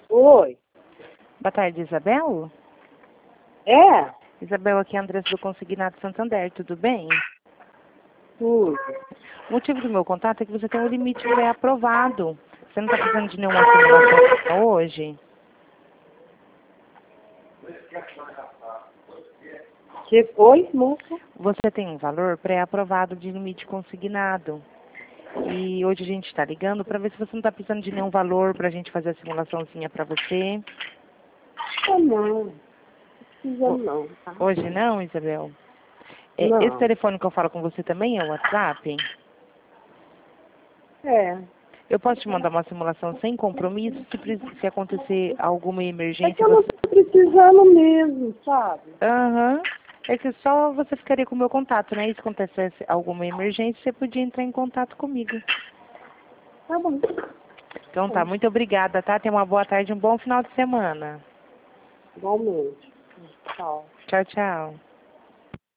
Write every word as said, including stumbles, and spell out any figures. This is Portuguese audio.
Oi. Boa tarde, Isabel. É? Isabel, aqui é a Andressa do Consignado Santander, tudo bem? Tudo. O motivo do meu contato é que você tem um limite pré-aprovado. Você não está precisando de nenhuma simulação hoje? Que foi, moça? Você tem um valor pré-aprovado de limite consignado. E hoje a gente está ligando para ver se você não está precisando de nenhum valor para a gente fazer a simulaçãozinha para você. Ah, não. Não precisa não, tá? Hoje não, Isabel? É, Não. esse telefone que eu falo com você também é o WhatsApp? É. Eu posso te mandar uma simulação sem compromisso se, pre- se acontecer alguma É emergência. que eu não Você... tô precisando mesmo, sabe? Aham. É que só você ficaria com o meu contato, né? E se acontecesse alguma emergência, você podia entrar em contato comigo. Tá bom. Então tá, muito obrigada, tá? Tenha uma boa tarde e um bom final de semana. Igualmente. Tchau. Tchau, tchau.